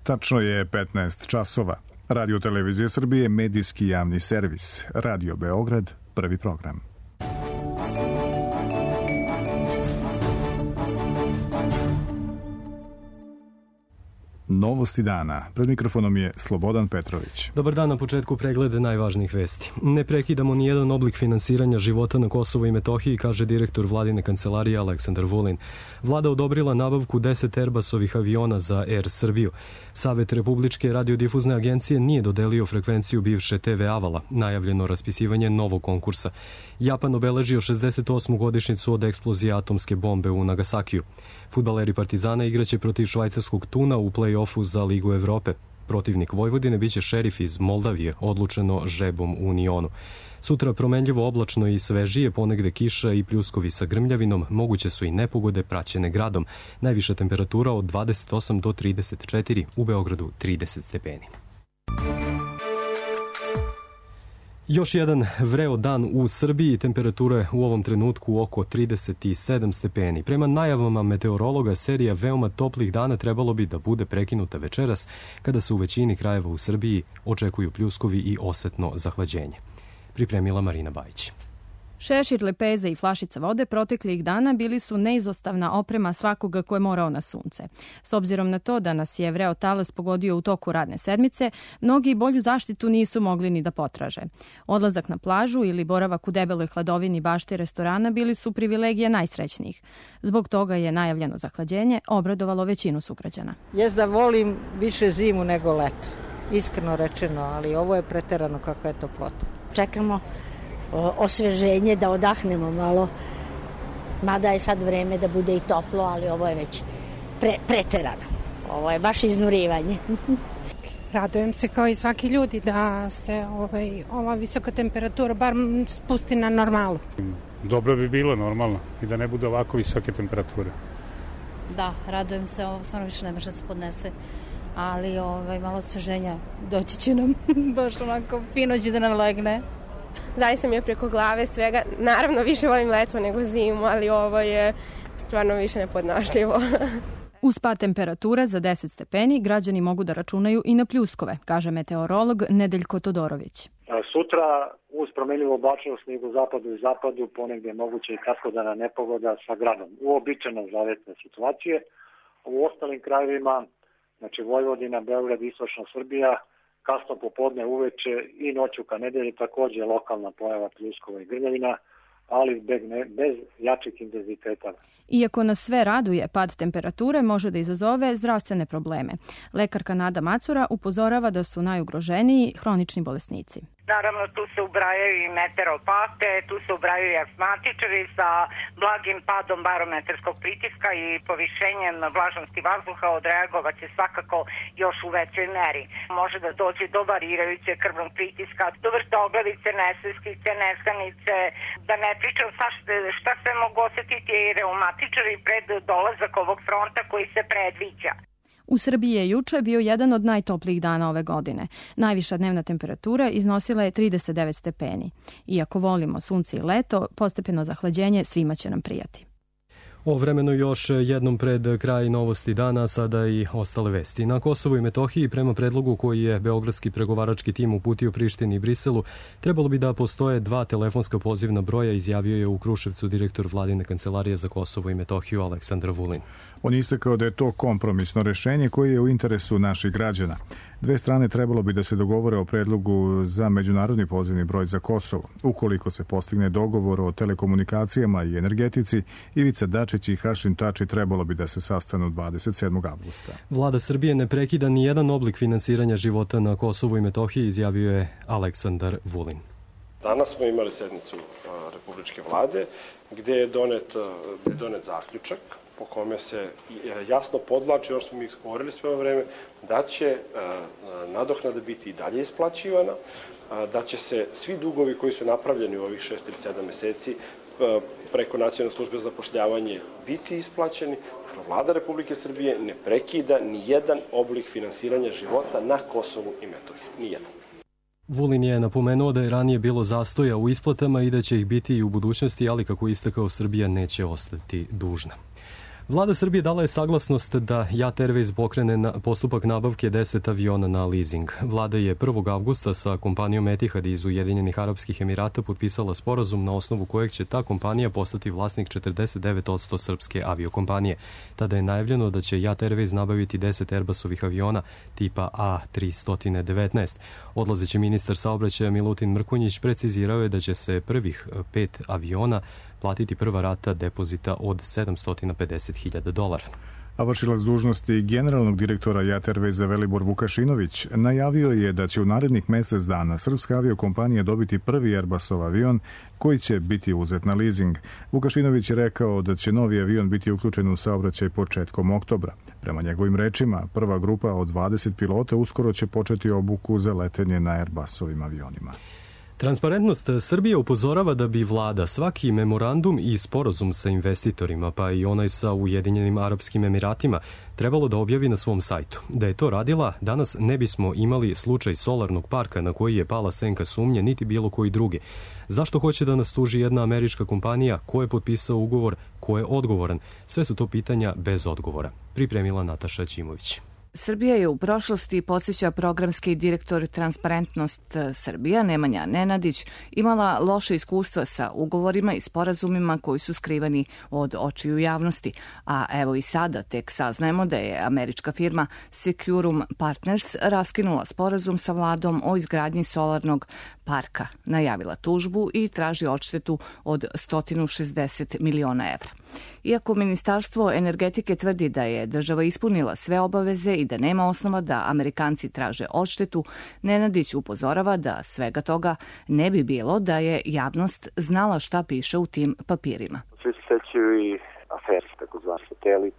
Tačno je 15 časova. Radio Televizija Srbije, medijski javni servis. Radio Beograd, prvi program. Novosti dana. Pred mikrofonom je Slobodan Petrović. Dobar dan, na početku preglede najvažnijih vesti. Ne prekidamo nijedan oblik finansiranja života na Kosovu i Metohiji, kaže direktor vladine kancelarije Aleksandar Vulin. Vlada odobrila nabavku 10 Airbusovih aviona za Air Srbiju. Savet Republičke radiodifuzne agencije nije dodelio frekvenciju bivše TV Avala, najavljeno raspisivanje novog konkursa. Japan obeležio 68. godišnjicu od eksplozije atomske bombe u Nagasakiju. Fudbaleri Partizana igraće protiv švajcarskog Tuna u play-offu za Ligu Evrope. Protivnik Vojvodine biće Šerif iz Moldavije, odlučeno žrebom u Unionu. Sutra promenljivo oblačno i svežije, ponegde kiša i pljuskovi sa grmljavinom, moguće su i nepogode praćene gradom. Najviša temperatura od 28 do 34, u Beogradu 30 stepeni. Još jedan vreo dan u Srbiji, temperature u ovom trenutku oko 37 stepeni. Prema najavama meteorologa, serija veoma toplih dana trebalo bi da bude prekinuta večeras, kada se u većini krajeva u Srbiji očekuju pljuskovi i osetno zahlađenje. Pripremila Marina Bajić. Šešir, lepeza i flašica vode proteklih dana bili su neizostavna oprema svakoga ko je morao na sunce. S obzirom na to da nas je vreo talas pogodio u toku radne sedmice, mnogi bolju zaštitu nisu mogli ni da potraže. Odlazak na plažu ili boravak u debeloj hladovini bašte restorana bili su privilegije najsrećnijih. Zbog toga je najavljeno zahlađenje obradovalo većinu sugrađana. Da volim više zimu nego leto, iskreno rečeno, ali ovo je preterano kakva je toplota. Čekamo osveženje, da odahnemo malo, mada je sad vreme da bude i toplo, ali ovo je već preterano. Ovo je baš iznurivanje. Radujem se kao i svaki ljudi da se ova visoka temperatura bar spusti na normalu. Dobro bi bilo normalno i da ne bude ovako visoke temperature. Da, radujem se, ovo stvarno više ne može da se podnese, ali malo osveženja doći će nam baš onako fino će da nam legne. Zaista mi je preko glave svega. Naravno, više volim leto nego zimu, ali ovo je stvarno više nepodnošljivo. Uz pad temperature za 10 stepeni, građani mogu da računaju i na pljuskove, kaže meteorolog Nedeljko Todorović. Sutra uz promenljivu oblačnost na jugozapadu i zapadu ponegde je moguće i kaskodana nepogoda sa gradom. Uobičajena zavetne situacije. U ostalim krajevima, znači Vojvodina, Beograd, istočna Srbija, kasno popodne, uveče i noću ka nedelji takođe lokalna pojava pljuskova i grmljavina, ali bez jačih intenziteta. Iako nas sve raduje, pad temperature može da izazove zdravstvene probleme. Lekarka Nada Macura upozorava da su najugroženiji hronični bolesnici. Naravno, tu se ubrajaju i meteoropate, tu se ubrajaju i astmatičari sa blagim padom barometarskog pritiska i povišenjem vlažnosti vazduha odreagovat će svakako još u većoj meri. Može da dođe do varirajuće krvnog pritiska, do vrtoglavice, nesvestice, nezdanice, da ne pričam šta sve mogu osetiti i reumatičari pred dolazak ovog fronta koji se predviđa. U Srbiji je juče bio jedan od najtoplijih dana ove godine. Najviša dnevna temperatura iznosila je 39 stepeni. Iako volimo sunce i leto, postepeno zahlađenje svima će nam prijati. O vremenu još jednom pred kraj novosti dana, sada i ostale vesti. Na Kosovu i Metohiji, prema predlogu koji je beogradski pregovarački tim uputio Prištini i Briselu, trebalo bi da postoje 2 telefonska pozivna broja, izjavio je u Kruševcu direktor vladine kancelarije za Kosovo i Metohiju Aleksandar Vulin. On je istakao da je to kompromisno rešenje koje je u interesu naših građana. Dve strane trebalo bi da se dogovore o predlogu za međunarodni pozivni broj za Kosovo. Ukoliko se postigne dogovor o telekomunikacijama i energetici, Ivica Dačić i Hašim Tači trebalo bi da se sastanu 27. avgusta. Vlada Srbije ne prekida ni jedan oblik finansiranja života na Kosovu i Metohiji, izjavio je Aleksandar Vulin. Danas smo imali sednicu Republičke vlade gde je donet zaključak po kome se jasno podvlači, ono što smo mi govorili sve ovo vreme, da će nadoknada biti i dalje isplaćivana, da će se svi dugovi koji su napravljeni u ovih 6 ili 7 meseci preko Nacionalne službe za zapošljavanje biti isplaćeni. Vlada Republike Srbije ne prekida ni jedan oblik finansiranja života na Kosovu i Metohiji. Nijedan. Vulin je napomenuo da je ranije bilo zastoja u isplatama i da će ih biti i u budućnosti, ali kako je istakao, Srbija neće ostati dužna. Vlada Srbije dala je saglasnost da JAT Airways pokrene postupak nabavke 10 aviona na leasing. Vlada je 1. avgusta sa kompanijom Etihad iz Ujedinjenih Arapskih Emirata potpisala sporazum na osnovu kojeg će ta kompanija postati vlasnik 49% srpske aviokompanije. Tada je najavljeno da će JAT Airways nabaviti 10 Airbusovih aviona tipa A319. Odlazeći ministar saobraćaja Milutin Mrkonjić precizirao je da će se prvih 5 aviona platiti prva rata depozita od $750.000. A vršilac dužnosti generalnog direktora JAT Airwaysa Velibor Vukašinović najavio je da će u narednih mesec dana srpska aviokompanija dobiti prvi Airbusov avion koji će biti uzet na leasing. Vukašinović je rekao da će novi avion biti uključen u saobraćaj početkom oktobra. Prema njegovim rečima, prva grupa od 20 pilota uskoro će početi obuku za letenje na Airbusovim avionima. Transparentnost Srbije upozorava da bi vlada svaki memorandum i sporazum sa investitorima, pa i onaj sa Ujedinjenim Arapskim Emiratima, trebalo da objavi na svom sajtu. Da je to radila, danas ne bismo imali slučaj solarnog parka na koji je pala senka sumnje, niti bilo koji drugi. Zašto hoće da nas tuži jedna američka kompanija? Ko je potpisao ugovor? Ko je odgovoran? Sve su to pitanja bez odgovora. Pripremila Nataša Ćimović. Srbija je u prošlosti, podsjeća programski direktor Transparentnost Srbija Nemanja Nenadić, imala loše iskustva sa ugovorima i sporazumima koji su skrivani od očiju javnosti. A evo i sada tek saznajemo da je američka firma Securum Partners raskinula sporazum sa vladom o izgradnji solarnog parka, najavila tužbu i traži odštetu od 160 miliona evra. Iako Ministarstvo energetike tvrdi da je država ispunila sve obaveze i da nema osnova da Amerikanci traže odštetu, Nenadić upozorava da svega toga ne bi bilo da je javnost znala šta piše u tim papirima. Svi se sećaju i aferi, takozvan Satelit,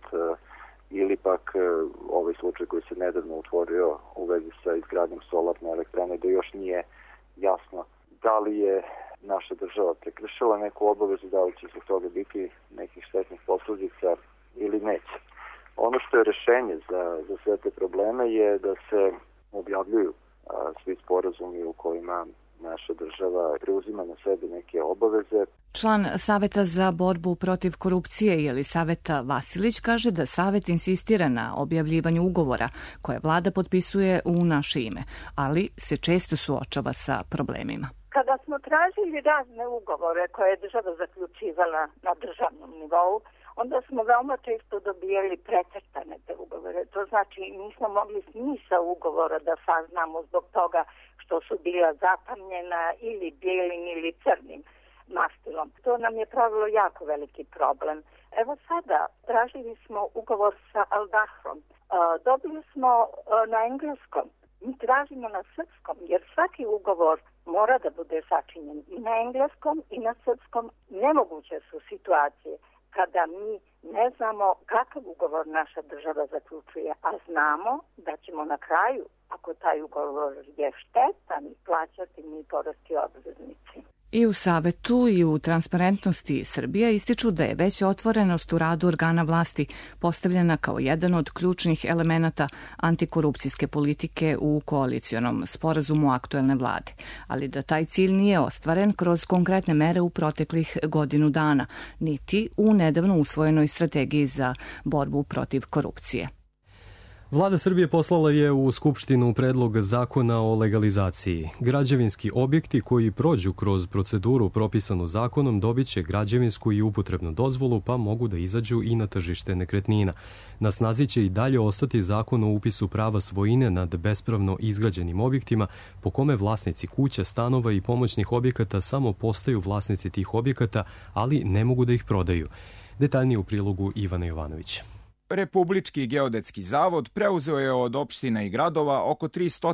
ili pak ovaj slučaj koji se nedavno otvorio u vezi sa izgradnjom solarne elektrane, da još nije jasno da li je naša država prekršila neku obavezu, da li će zbog toga biti nekih štetnih posledica ili neće. Ono što je rešenje za sve te probleme je da se objavljuju svi sporazumi u kojima naša država preuzima na sebe neke obaveze. Član Saveta za borbu protiv korupcije Jelisaveta Vasilić kaže da Savet insistira na objavljivanju ugovora koje vlada potpisuje u naše ime, ali se često suočava sa problemima. Kada smo tražili razne ugovore koje je država zaključivala na državnom nivou, onda smo veoma često dobijali precrtane te ugovore. To znači nismo mogli smisao ugovora da saznamo zbog toga što su bila zatamnjena ili bijelim ili crnim mastilom. To nam je pravilo jako veliki problem. Evo sada tražili smo ugovor sa Al Dahrom. Dobili smo na engleskom. Mi tražimo na srpskom, jer svaki ugovor mora da bude sačinjen i na engleskom i na srpskom. Nemoguće su situacije kada mi ne znamo kakav ugovor naša država zaključuje, a znamo da ćemo na kraju, ako taj ugovor je štetan, plaćati mi poreski obveznici. I u Savetu i u Transparentnosti Srbija ističu da je veća otvorenost u radu organa vlasti postavljena kao jedan od ključnih elemenata antikorupcijske politike u koalicionom sporazumu aktuelne vlade, ali da taj cilj nije ostvaren kroz konkretne mere u proteklih godinu dana, niti u nedavno usvojenoj strategiji za borbu protiv korupcije. Vlada Srbije poslala je u Skupštinu predlog zakona o legalizaciji. Građevinski objekti koji prođu kroz proceduru propisanu zakonom dobit će građevinsku i upotrebnu dozvolu, pa mogu da izađu i na tržište nekretnina. Na snazi će i dalje ostati zakon o upisu prava svojine nad bespravno izgrađenim objektima, po kome vlasnici kuća, stanova i pomoćnih objekata samo postaju vlasnici tih objekata, ali ne mogu da ih prodaju. Detaljnije u prilogu Ivana Jovanovića. Republički geodetski zavod preuzeo je od opština i gradova oko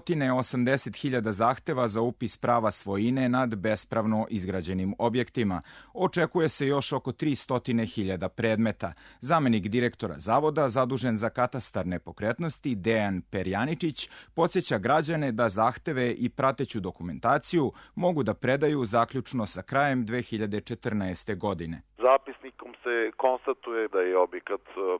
380.000 zahteva za upis prava svojine nad bespravno izgrađenim objektima. Očekuje se još oko 300.000 predmeta. Zamenik direktora zavoda, zadužen za katastar nepokretnosti, Dejan Perjaničić, podsjeća građane da zahteve i prateću dokumentaciju mogu da predaju zaključno sa krajem 2014. godine. Zapisnikom se konstatuje da je objekat završen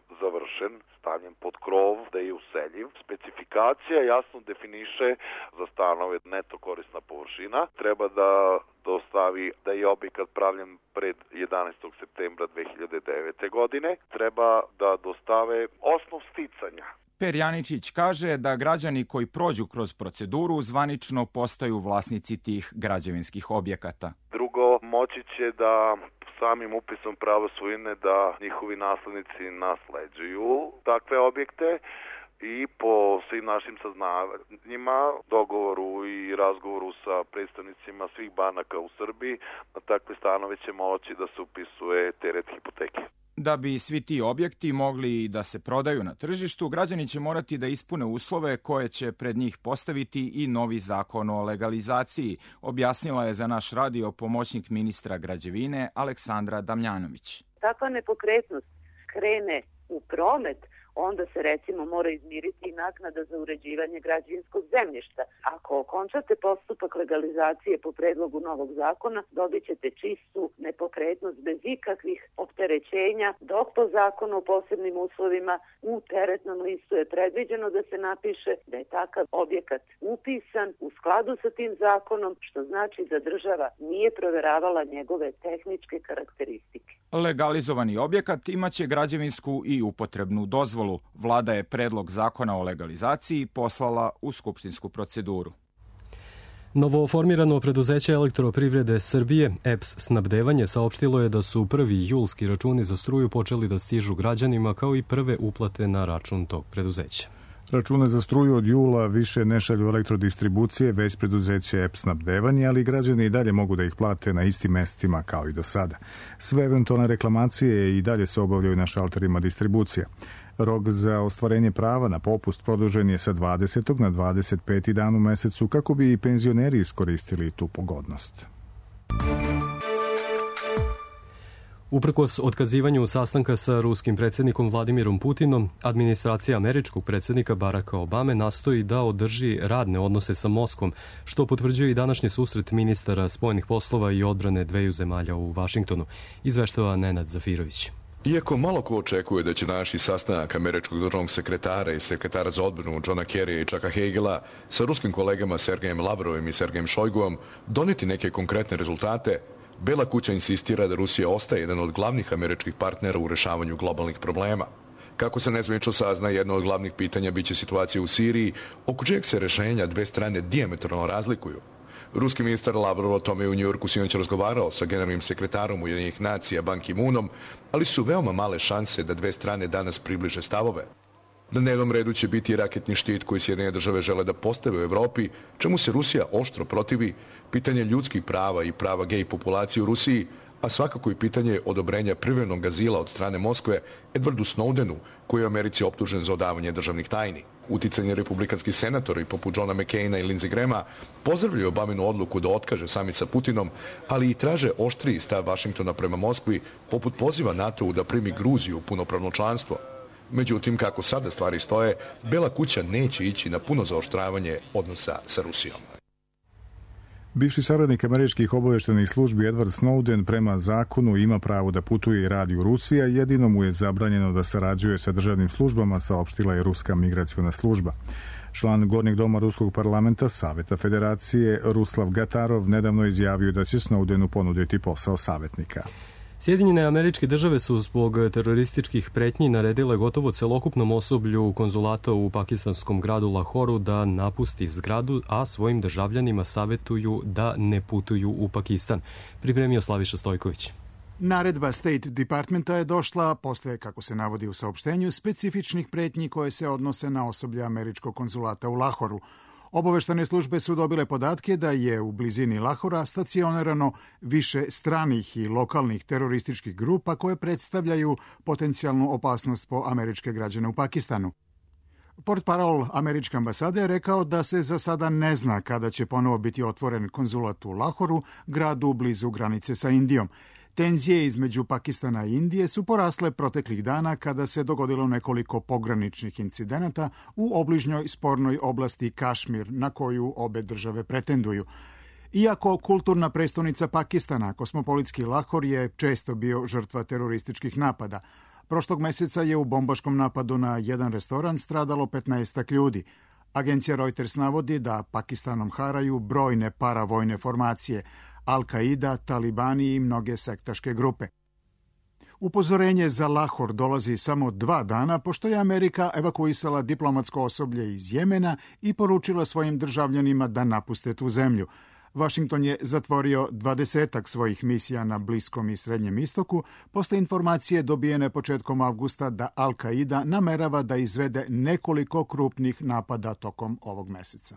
završen, stavljen pod krov, da je useljiv. Specifikacija jasno definiše za stanove neto korisna površina. Treba da dostavi da je objekat pravljen pred 11. septembra 2009. godine. Treba da dostave osnov sticanja. Perjaničić kaže da građani koji prođu kroz proceduru zvanično postaju vlasnici tih građevinskih objekata. Drugo, moći će da samim upisom prava svojine da njihovi naslednici nasleđuju takve objekte i po svim našim saznanjima, dogovoru i razgovoru sa predstavnicima svih banaka u Srbiji, na takve stanove će moći da se upisuje teret hipoteke. Da bi svi ti objekti mogli da se prodaju na tržištu, građani će morati da ispune uslove koje će pred njih postaviti i novi zakon o legalizaciji, objasnila je za naš radio pomoćnik ministra građevine Aleksandra Damljanović. Takva nepokretnost krene u promet, onda se recimo mora izmiriti i naknada za uređivanje građevinskog zemljišta. Ako okončate postupak legalizacije po predlogu novog zakona, dobit ćete čistu nepokretnost bez ikakvih opterećenja, dok po zakonu o posebnim uslovima u teretnom listu je predviđeno da se napiše da je takav objekat upisan u skladu sa tim zakonom, što znači da država nije proveravala njegove tehničke karakteristike. Legalizovani objekat imaće građevinsku i upotrebnu dozvolu. Vlada je predlog zakona o legalizaciji poslala u skupštinsku proceduru. Novoformirano preduzeće Elektroprivrede Srbije, EPS Snabdevanje, saopštilo je da su prvi julski računi za struju počeli da stižu građanima kao i prve uplate na račun tog preduzeća. Račune za struju od jula više ne šalju elektrodistribucije, već preduzeće EPS Snabdevanje, ali građani i dalje mogu da ih plate na istim mestima kao i do sada. Sve eventualne reklamacije i dalje se obavljaju na šalterima distribucija. Rok za ostvarenje prava na popust produžen je sa 20. na 25. dan u mesecu kako bi i penzioneri iskoristili tu pogodnost. Uprkos otkazivanju sastanka sa ruskim predsjednikom Vladimirom Putinom, administracija američkog predsjednika Baracka Obame nastoji da održi radne odnose sa Moskvom, što potvrđuje i današnji susret ministara spoljnih poslova i odbrane dveju zemalja u Vašingtonu, izveštava Nenad Zafirović. Iako malo ko očekuje da će današnji sastanak američkog državnog sekretara i sekretara za odbranu Johna Kerrya i Chucka Hagela sa ruskim kolegama Sergejem Lavrovim i Sergejem Šojguom doneti neke konkretne rezultate, Bela kuća insistira da Rusija ostaje jedan od glavnih američkih partnera u rešavanju globalnih problema. Kako se nezvanično sazna, jedno od glavnih pitanja biće situacija u Siriji, oko čijeg se rešenja dve strane dijametralno razlikuju. Ruski ministar Lavrov o tome u Njujorku sinoć razgovarao sa generalnim sekretarom Ujedinjenih nacija Ban Ki-moonom, ali su veoma male šanse da dve strane danas približe stavove. Na dnevnom redu će biti raketni štit koji Sjedinjene države žele da postave u Evropi, čemu se Rusija oštro protivi, pitanje ljudskih prava i prava gej populacije u Rusiji, a svakako i pitanje odobrenja privremenog azila od strane Moskve Edwardu Snowdenu, koji je u Americi optužen za odavanje državnih tajni. Uticanje republikanskih senatora poput Johna McCaina i Lindsey Grahama pozdravljaju Obaminu odluku da otkaže samit sa Putinom, ali i traže oštriji stav Vašingtona prema Moskvi, poput poziva NATO-u da primi Gruziju u punopravno članstvo. Međutim, kako sada stvari stoje, Bela kuća neće ići na puno zaoštravanje odnosa sa Rusijom. Bivši saradnik američkih obaveštajnih službi Edward Snowden prema zakonu ima pravo da putuje i radi u Rusiji, a jedino mu je zabranjeno da sarađuje sa državnim službama, saopštila je Ruska migraciona služba. Član Gornjeg doma Ruskog parlamenta Saveta Federacije Ruslav Gatarov nedavno izjavio da će Snowdenu ponuditi posao savjetnika. Sjedinjene Američke države su zbog terorističkih pretnji naredile gotovo celokupnom osoblju konzulata u pakistanskom gradu Lahoru da napusti zgradu, a svojim državljanima savjetuju da ne putuju u Pakistan. Pripremio Slaviša Stojković. Naredba State Departmenta je došla posle, kako se navodi u saopštenju, specifičnih pretnji koje se odnose na osoblje američkog konzulata u Lahoru. Obaveštane službe su dobile podatke da je u blizini Lahora stacionirano više stranih i lokalnih terorističkih grupa koje predstavljaju potencijalnu opasnost po američke građane u Pakistanu. Portparol američke ambasade je rekao da se za sada ne zna kada će ponovo biti otvoren konzulat u Lahoru, gradu blizu granice sa Indijom. Tenzije između Pakistana i Indije su porasle proteklih dana kada se dogodilo nekoliko pograničnih incidenata u obližnjoj spornoj oblasti Kašmir, na koju obe države pretenduju. Iako kulturna prestonica Pakistana, kosmopolitski Lahor je često bio žrtva terorističkih napada. Prošlog meseca je u bombaškom napadu na jedan restoran stradalo 15 ljudi. Agencija Reuters navodi da Pakistanom haraju brojne paravojne formacije, Al-Qaida, Talibani i mnoge sektaške grupe. Upozorenje za Lahor dolazi samo 2 dana pošto je Amerika evakuisala diplomatsko osoblje iz Jemena i poručila svojim državljanima da napuste tu zemlju. Washington je zatvorio 20 svojih misija na Bliskom i Srednjem istoku posle informacije dobijene početkom avgusta da Al-Qaida namerava da izvede nekoliko krupnih napada tokom ovog meseca.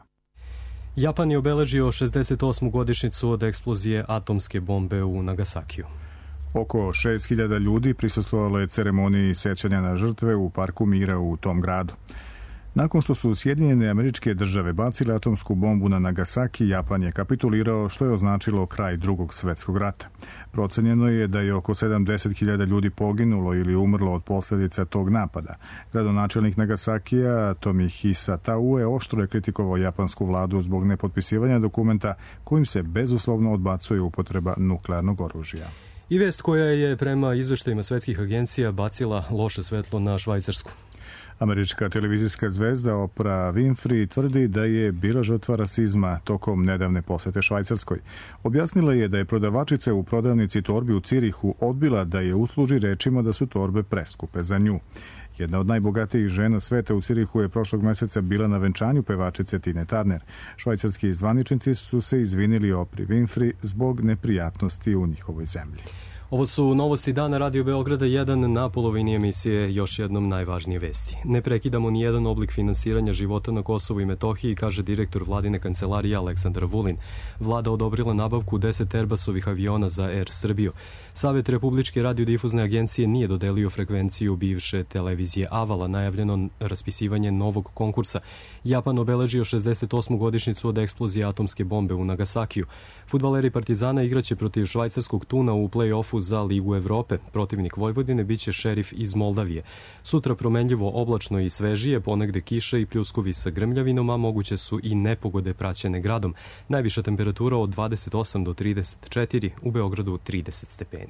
Japan je obeležio 68. godišnjicu od eksplozije atomske bombe u Nagasakiju. Oko 6.000 ljudi prisustvovalo je ceremoniji sećanja na žrtve u Parku mira u tom gradu. Nakon što su Sjedinjene Američke Države bacile atomsku bombu na Nagasaki, Japan je kapitulirao, što je označilo kraj Drugog svjetskog rata. Procenjeno je da je oko 70.000 ljudi poginulo ili umrlo od posljedica tog napada. Gradonačelnik Nagasakija Tomohisa Taue oštro je kritikovao japansku vladu zbog nepotpisivanja dokumenta kojim se bezuslovno odbacuje upotreba nuklearnog oružja. I vest koja je prema izveštajima svetskih agencija bacila loše svetlo na Švajcarsku. Američka televizijska zvezda Oprah Winfrey tvrdi da je bila žrtva rasizma tokom nedavne posete Švajcarskoj. Objasnila je da je prodavačica u prodavnici torbi u Cirihu odbila da je usluži rečima da su torbe preskupe za nju. Jedna od najbogatijih žena sveta u Cirihu je prošlog meseca bila na venčanju pevačice Tine Turner. Švajcarski zvaničnici su se izvinili Oprah Winfrey zbog neprijatnosti u njihovoj zemlji. Ovo su novosti dana Radio Beograda 1 na polovini emisije, još jednom najvažnije vesti. Ne prekidamo ni jedan oblik finansiranja života na Kosovu i Metohiji, kaže direktor vladine kancelarije Aleksandar Vulin. Vlada odobrila nabavku 10 Airbusovih aviona za Air Srbiju. Savet Republičke radiodifuzne agencije nije dodelio frekvenciju bivše televizije Avala, najavljeno raspisivanje novog konkursa. Japan obeležio 68. godišnjicu od eksplozije atomske bombe u Nagasakiju. Fudbaleri Partizana igraće protiv švajcarskog Tuna u play-offu za Ligu Evrope. Protivnik Vojvodine biće Šerif iz Moldavije. Sutra promenljivo oblačno i svežije, ponegde kiše i pljuskovi sa grmljavinom, a moguće su i nepogode praćene gradom. Najviša temperatura od 28 do 34, u Beogradu 30 stepeni.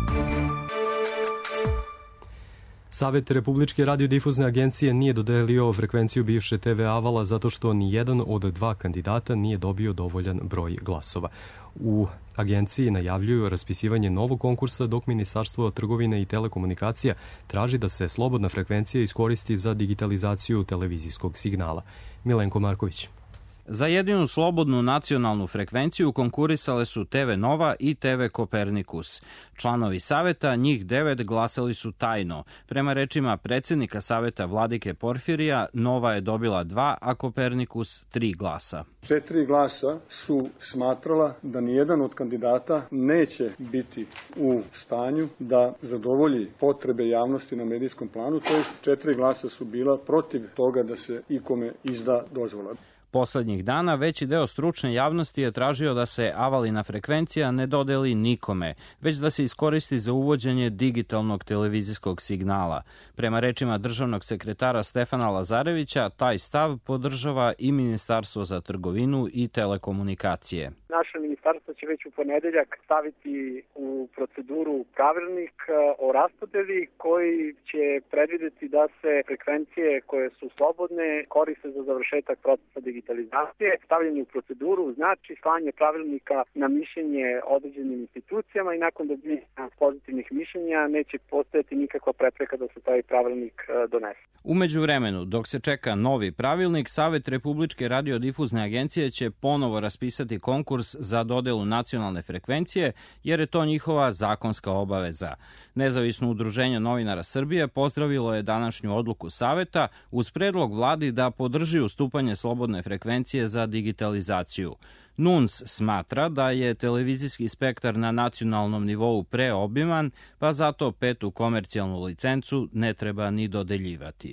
Savet Republičke radiodifuzne agencije nije dodelio frekvenciju bivše TV Avala zato što ni jedan od 2 kandidata nije dobio dovoljan broj glasova. U agenciji najavljuju raspisivanje novog konkursa, dok Ministarstvo trgovine i telekomunikacija traži da se slobodna frekvencija iskoristi za digitalizaciju televizijskog signala. Milenko Marković. Za jedinu slobodnu nacionalnu frekvenciju konkurisale su TV Nova i TV Kopernikus. Članovi saveta, njih 9, glasali su tajno. Prema rečima predsjednika saveta Vladike Porfirija, Nova je dobila 2, a Kopernikus 3 glasa. 4 glasa su smatrala da nijedan od kandidata neće biti u stanju da zadovolji potrebe javnosti na medijskom planu, to jest 4 glasa su bila protiv toga da se ikome izda dozvola. Poslednjih dana veći deo stručne javnosti je tražio da se Avalina frekvencija ne dodeli nikome, već da se iskoristi za uvođenje digitalnog televizijskog signala. Prema rečima državnog sekretara Stefana Lazarevića, taj stav podržava i Ministarstvo za trgovinu i telekomunikacije. Naše ministarstvo će već u ponedeljak staviti u proceduru pravilnik o raspodeli koji će predvideti da se frekvencije koje su slobodne koriste za završetak procesa digitalizacije. Stavljanje u proceduru znači slanje pravilnika na mišljenje određenim institucijama i nakon dobijanja pozitivnih mišljenja neće postojati nikakva prepreka da se taj pravilnik donese. U međuvremenu, dok se čeka novi pravilnik, Savet Republičke radiodifuzne agencije će ponovo raspisati konkurs za dodelu nacionalne frekvencije, jer je to njihova zakonska obaveza. Nezavisno udruženje novinara Srbije pozdravilo je današnju odluku Saveta uz predlog vladi da podrži ustupanje slobodne frekvencije za digitalizaciju. NUNS smatra da je televizijski spektar na nacionalnom nivou preobiman, pa zato 5. komercijalnu licencu ne treba ni dodeljivati.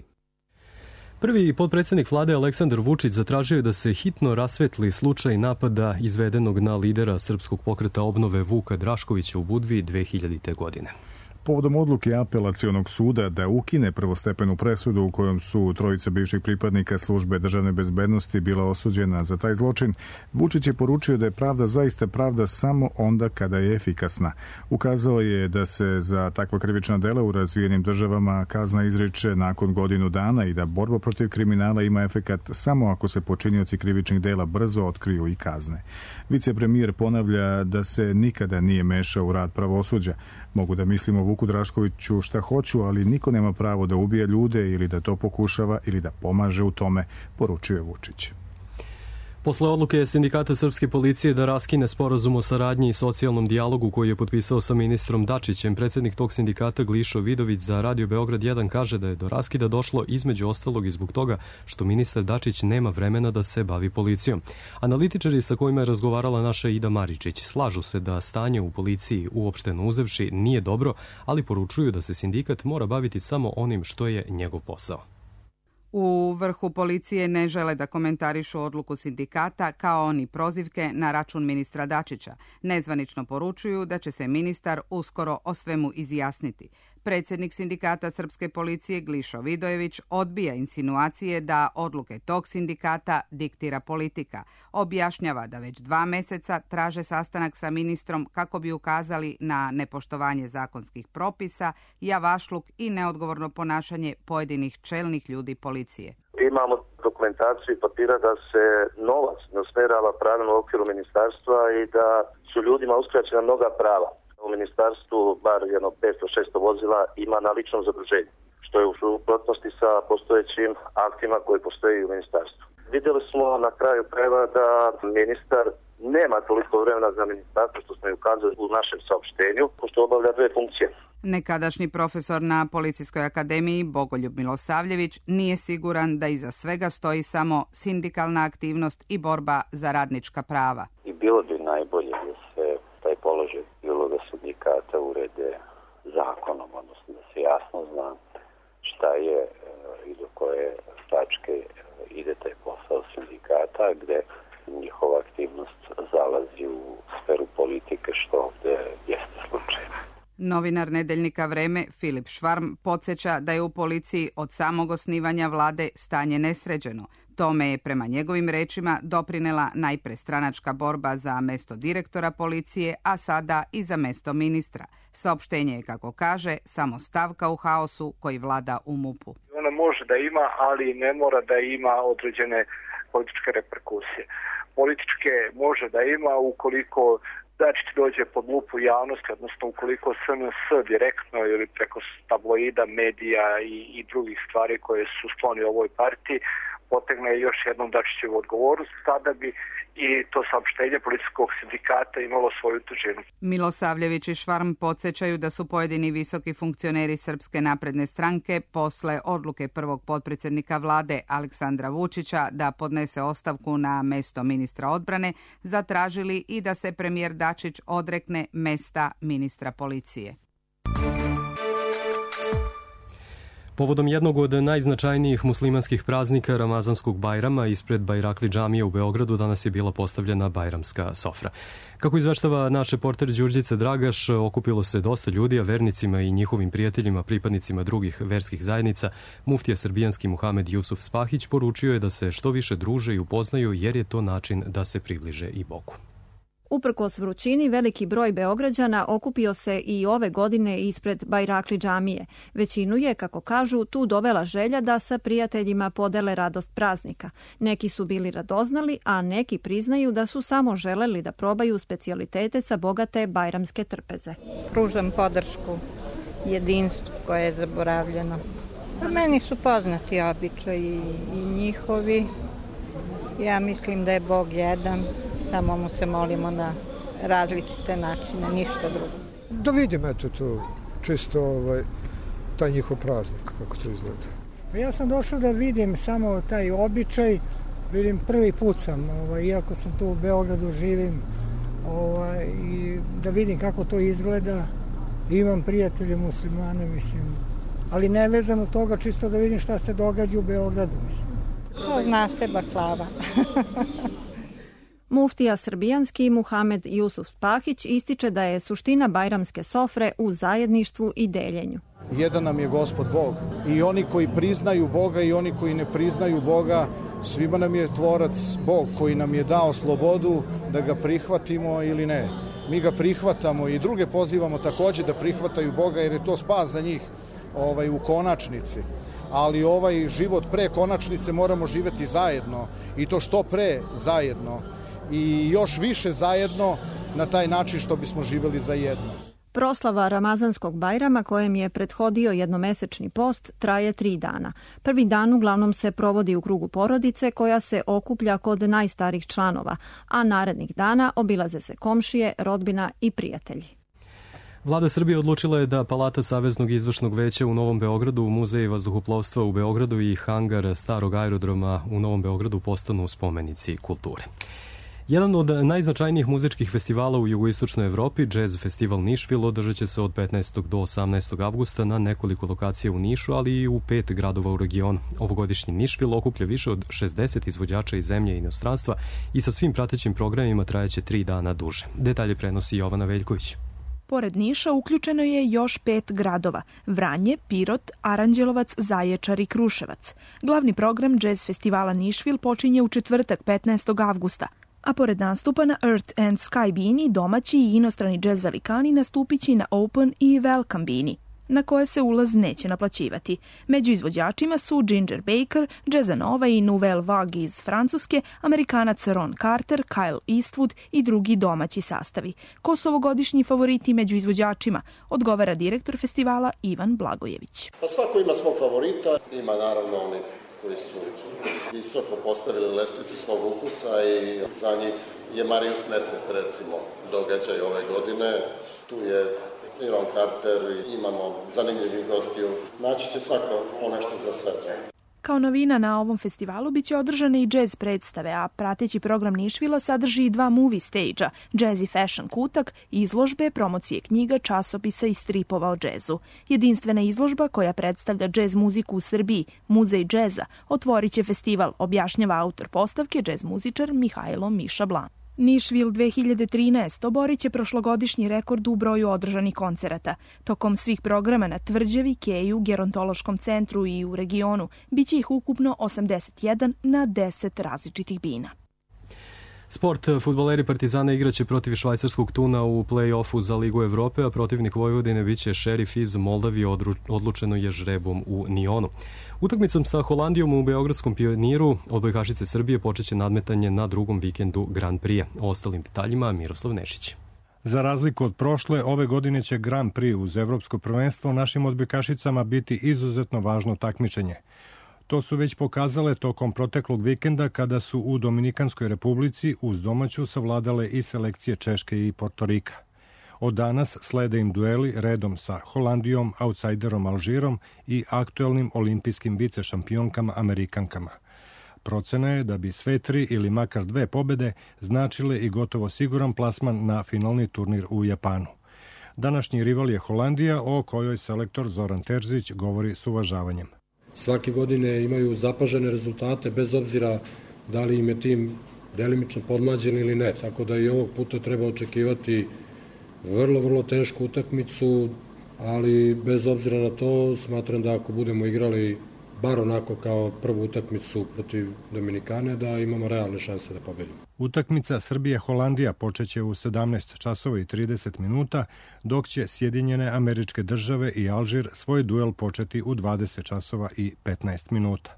Prvi potpredsjednik vlade Aleksandar Vučić zatražio je da se hitno rasvetli slučaj napada izvedenog na lidera Srpskog pokreta obnove Vuka Draškovića u Budvi 2000. godine. Povodom odluke apelacionog suda da ukine prvostepenu presudu u kojom su trojica bivših pripadnika službe državne bezbednosti bila osuđena za taj zločin, Vučić je poručio da je pravda zaista pravda samo onda kada je efikasna. Ukazao je da se za takva krivična dela u razvijenim državama kazna izriče nakon godinu dana i da borba protiv kriminala ima efekat samo ako se počinioci krivičnih dela brzo otkriju i kazne. Vicepremijer ponavlja da se nikada nije mešao u rad pravosuđa. Mogu da mislimo o Vuku Draškoviću šta hoću, ali niko nema pravo da ubija ljude ili da to pokušava ili da pomaže u tome, poručuje Vučić. Posle odluke Sindikata srpske policije da raskine sporazum o saradnji i socijalnom dijalogu koji je potpisao sa ministrom Dačićem, predsjednik tog sindikata Glišo Vidović za Radio Beograd 1 kaže da je do raskida došlo između ostalog i zbog toga što ministar Dačić nema vremena da se bavi policijom. Analitičari sa kojima je razgovarala naša Ida Maričić slažu se da stanje u policiji uopšteno uzevši nije dobro, ali poručuju da se sindikat mora baviti samo onim što je njegov posao. U vrhu policije ne žele da komentarišu odluku sindikata kao ni prozivke na račun ministra Dačića. Nezvanično poručuju da će se ministar uskoro o svemu izjasniti. Predsjednik sindikata srpske policije Glišo Vidojević odbija insinuacije da odluke tog sindikata diktira politika. Objašnjava da već 2 meseca traže sastanak sa ministrom kako bi ukazali na nepoštovanje zakonskih propisa, javašluk i neodgovorno ponašanje pojedinih čelnih ljudi policije. Imamo dokumentaciju i papira da se novac ne usmerava pravilno u okviru ministarstva i da su ljudima uskraćena mnoga prava. U ministarstvu bar jedno 500-600 vozila ima na ličnom zaduženju, što je u suprotnosti sa postojećim aktima koji postoji u ministarstvu. Vidjeli smo na kraju krajeva da ministar nema toliko vremena za ministarstvo što smo i ukazali u našem saopštenju, pošto obavlja 2 funkcije. Nekadašnji profesor na Policijskoj akademiji Bogoljub Milosavljević nije siguran da iza svega stoji samo sindikalna aktivnost i borba za radnička prava. I bilo bi najbolje da se taj položaj uloga sindikata urede zakonom, odnosno da se jasno zna šta je i do koje tačke ide taj posao sindikata, gde njihova aktivnost zalazi u sferu politike, što ovde jeste slučaj. Novinar nedeljnika Vreme Filip Švarm podsjeća da je u policiji od samog osnivanja vlade stanje nesređeno. Tome je prema njegovim rečima doprinela najpre stranačka borba za mesto direktora policije, a sada i za mesto ministra. Saopštenje je, kako kaže, samo stavka u haosu koji vlada u MUP-u. Ona može da ima, ali ne mora da ima određene političke reperkusije. Političke može da ima ukoliko Dačić dođe pod lupu javnosti, odnosno ukoliko SNS direktno ili preko tabloida, medija i drugih stvari koje su skloni ovoj partiji potegne još jednom Dačićevu odgovornost, tada bi i to saopštenje policijskog sindikata imalo svoju težinu. Milosavljević i Švarm podsjećaju da su pojedini visoki funkcioneri Srpske napredne stranke posle odluke prvog potpredsjednika vlade Aleksandra Vučića da podnese ostavku na mesto ministra odbrane zatražili i da se premijer Dačić odrekne mesta ministra policije. Povodom jednog od najznačajnijih muslimanskih praznika Ramazanskog Bajrama ispred Bajrakli džamije u Beogradu danas je bila postavljena bajramska sofra. Kako izveštava naš reporter Đurđica Dragaš, okupilo se dosta ljudi, a vernicima i njihovim prijateljima, pripadnicima drugih verskih zajednica, muftija srbijanski Muhamed Jusuf Spahić poručio je da se što više druže i upoznaju jer je to način da se približe i Bogu. Uprkos vrućini, veliki broj Beograđana okupio se i ove godine ispred Bajrakli džamije. Većinu je, kako kažu, tu dovela želja da sa prijateljima podele radost praznika. Neki su bili radoznali, a neki priznaju da su samo želeli da probaju specijalitete sa bogate bajramske trpeze. Pružam podršku jedinstvu koje je zaboravljeno. Meni su poznati običaji i njihovi. Ja mislim da je Bog jedan. Samo mu se molimo na različite načine, ništa drugo. Da vidim, eto to, čisto taj njihov praznik, kako to izgleda. Ja sam došao da vidim samo taj običaj, vidim prvi put sam, iako sam tu u Beogradu živim, i da vidim kako to izgleda. Imam prijatelje muslimane, mislim, ali ne vezano od toga, čisto da vidim šta se događa u Beogradu, mislim. To zna se baklava. Muftija srbijanski Muhamed Jusuf Spahić ističe da je suština bajramske sofre u zajedništvu i deljenju. Jedan nam je Gospod Bog i oni koji priznaju Boga i oni koji ne priznaju Boga, svima nam je tvorac Bog koji nam je dao slobodu da ga prihvatimo ili ne. Mi ga prihvatamo i druge pozivamo takođe da prihvataju Boga jer je to spas za njih u konačnici. Ali ovaj život pre konačnice moramo živeti zajedno i to što pre zajedno i još više zajedno na taj način što bismo živeli zajedno. Proslava Ramazanskog Bajrama, kojem je prethodio jednomesečni post, traje 3 dana. Prvi dan uglavnom se provodi u krugu porodice koja se okuplja kod najstarijih članova, a narednih dana obilaze se komšije, rodbina i prijatelji. Vlada Srbije odlučila je da Palata Saveznog izvršnog veća u Novom Beogradu, Muzej vazduhoplovstva u Beogradu i hangar starog aerodroma u Novom Beogradu postanu spomenici kulture. Jedan od najznačajnijih muzičkih festivala u jugoistočnoj Evropi, Jazz Festival Nišvil, održat će se od 15. do 18. avgusta na nekoliko lokacija u Nišu, ali i u 5 gradova u regionu. Ovogodišnji Nišvil okuplja više od 60 izvođača iz zemlje i inostranstva i sa svim pratećim programima trajeće 3 dana duže. Detalje prenosi Jovana Veljković. Pored Niša uključeno je još 5 gradova: Vranje, Pirot, Aranđelovac, Zaječar i Kruševac. Glavni program Jazz Festivala Nišvil počinje u četvrtak 15. avgusta. A pored nastupa na Earth and Sky bini, domaći i inostrani džez velikani nastupići na Open i Welcome bini, na koje se ulaz neće naplaćivati. Među izvođačima su Ginger Baker, Jazza Nova i Nouvelle Vague iz Francuske, Amerikanac Ron Carter, Kyle Eastwood i drugi domaći sastavi. Ko su ovogodišnji favoriti među izvođačima, odgovara direktor festivala Ivan Blagojević. Pa svako ima svog favorita, ima naravno onih koji su visoko postavili lestvicu svog ukusa i za njih je Marius Neset, recimo, događaj ove godine. Tu je i Ron Carter, imamo zanimljivih gostiju. Naći će svako ponešto za sebe. Kao novina na ovom festivalu biće održane i džez predstave, a prateći program Nišvila sadrži i 2 movie stage-a, Jazz i Fashion kutak, izložbe, promocije knjiga, časopisa i stripova o džezu. Jedinstvena izložba koja predstavlja džez muziku u Srbiji, Muzej džeza, otvorit će festival, objašnjava autor postavke, džez muzičar Mihajlo Miša Blan. Nišvil 2013 oborit će prošlogodišnji rekord u broju održanih koncerata. Tokom svih programa na Tvrđavi, Keju, Gerontološkom centru i u regionu biće ih ukupno 81 na 10 različitih bina. Sport, fudbaleri Partizana igraće protiv švajcarskog Tuna u play-offu za Ligu Evrope, a protivnik Vojvodine biće Šerif iz Moldavije, odlučeno je žrebom u Nionu. Utakmicom sa Holandijom u Beogradskom Pioniru odbojkašice Srbije počeće nadmetanje na drugom vikendu Grand Prix. O ostalim detaljima Miroslav Nešić. Za razliku od prošle, ove godine će Grand Prix uz Evropsko prvenstvo našim odbojkašicama biti izuzetno važno takmičenje. To su već pokazale tokom proteklog vikenda kada su u Dominikanskoj republici uz domaću savladale i selekcije Češke i Portorika. Od danas slede im dueli redom sa Holandijom, outsiderom Alžirom i aktuelnim olimpijskim vicešampionkama Amerikankama. Procena je da bi sve 3 ili makar 2 pobede značile i gotovo siguran plasman na finalni turnir u Japanu. Današnji rival je Holandija, o kojoj selektor Zoran Terzić govori s uvažavanjem. Svake godine imaju zapažene rezultate bez obzira da li im je tim delimično podmlađen ili ne, tako da i ovog puta treba očekivati vrlo tešku utakmicu, ali bez obzira na to smatram da ako budemo igrali bar onako kao prvu utakmicu protiv Dominikane, da imamo realne šanse da pobedimo. Utakmica Srbija-Holandija počeće u 17 časova i 30 minuta, dok će Sjedinjene Američke Države i Alžir svoj duel početi u 20 časova i 15 minuta.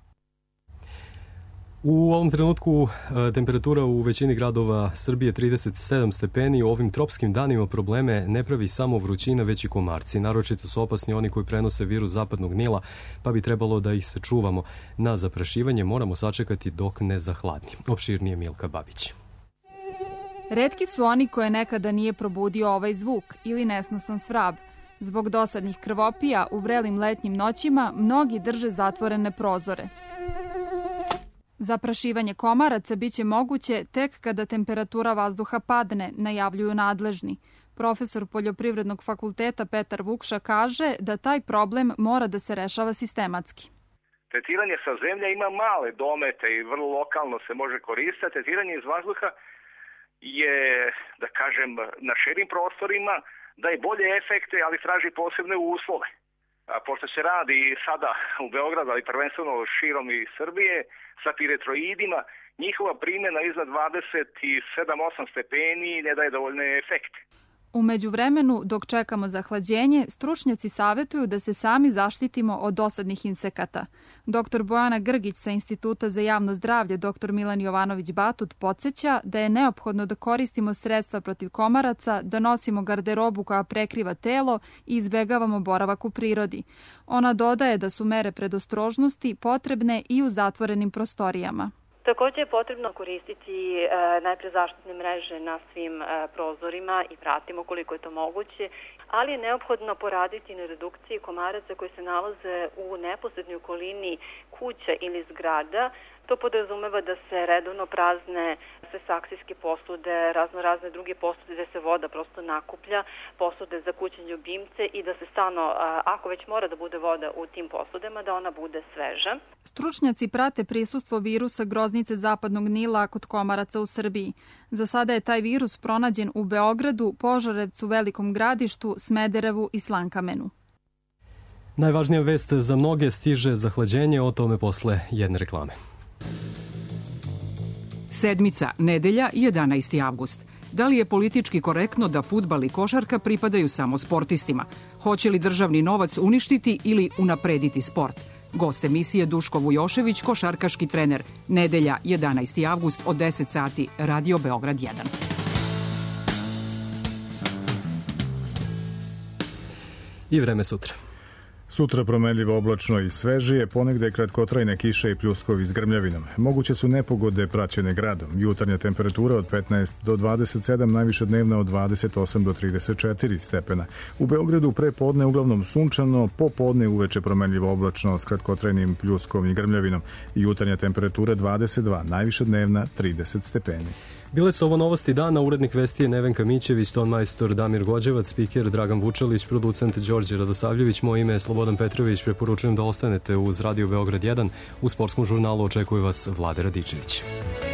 U ovom trenutku temperatura u većini gradova Srbije 37 stepeni. U ovim tropskim danima probleme ne pravi samo vrućina, već i komarci. Naročito su opasni oni koji prenose virus zapadnog Nila, pa bi trebalo da ih se čuvamo. Na zaprašivanje moramo sačekati dok ne zahladni. Opširnije Milka Babić. Retki su oni koje nekada nije probudio ovaj zvuk ili nesnosan svrab. Zbog dosadnih krvopija u vrelim letnjim noćima mnogi drže zatvorene prozore. Zaprašivanje komaraca biće moguće tek kada temperatura vazduha padne, najavljuju nadležni. Profesor Poljoprivrednog fakulteta Petar Vukša kaže da taj problem mora da se rešava sistematski. Tretiranje sa zemlje ima male domete i vrlo lokalno se može koristiti. Tretiranje iz vazduha je, da kažem, na širim prostorima, daje bolje efekte, ali traži posebne uslove. A pošto se radi sada u Beogradu, ali prvenstveno širom i Srbije, sa piretroidima, njihova primjena iznad 27-8 stepeni ne daje dovoljne efekte. U međuvremenu, dok čekamo zahlađenje, stručnjaci savjetuju da se sami zaštitimo od dosadnih insekata. Dr. Bojana Grgić sa Instituta za javno zdravlje, dr. Milan Jovanović Batut podsjeća da je neophodno da koristimo sredstva protiv komaraca, da nosimo garderobu koja prekriva telo i izbegavamo boravak u prirodi. Ona dodaje da su mere predostrožnosti potrebne i u zatvorenim prostorijama. Također je potrebno koristiti najpre zaštitne mreže na svim prozorima i vratima koliko je to moguće, ali je neophodno poraditi na redukciji komaraca koji se nalaze u neposrednoj okolini kuća ili zgrada. To podrazumeva da se redovno prazne sve saksijske posude, razne druge posude gde se voda prosto nakuplja, posude za kućne ljubimce i da se stalno, ako već mora da bude voda u tim posudama, da ona bude sveža. Stručnjaci prate prisustvo virusa groznice zapadnog Nila kod komaraca u Srbiji. Za sada je taj virus pronađen u Beogradu, Požarevcu, Velikom Gradištu, Smederevu i Slankamenu. Najvažnija vest za mnoge stiže zahlađenje, o tome posle jedne reklame. Sedmica, nedelja, 11. avgust. Da li je politički korektno da fudbal i košarka pripadaju samo sportistima? Hoće li državni novac uništiti ili unaprediti sport? Gost emisije Duško Vujošević, košarkaški trener. Nedelja, 11. avgust od 10 sati, Radio Beograd 1. I vreme sutra. Sutra promenljivo oblačno i svežije, ponegde kratkotrajne kiše i pljuskovi s grmljavinom. Moguće su nepogode praćene gradom. Jutarnja temperatura od 15 do 27, najviša dnevna od 28 do 34 stepena. U Beogradu pre podne uglavnom sunčano, popodne uveče promenljivo oblačno s kratkotrajnim pljuskom i grmljavinom. Jutarnja temperatura 22, najviša dnevna 30 stepeni. Bile su ovo novosti dana, urednik vesti je Nevenka Mićević, tonmajstor Damir Gođevac, spiker Dragan Vučelić, producent Đorđe Radosavljević, moje ime je Slobodan Petrović, preporučujem da ostanete uz Radio Beograd 1, u sportskom žurnalu očekuje vas Vlade Radičević.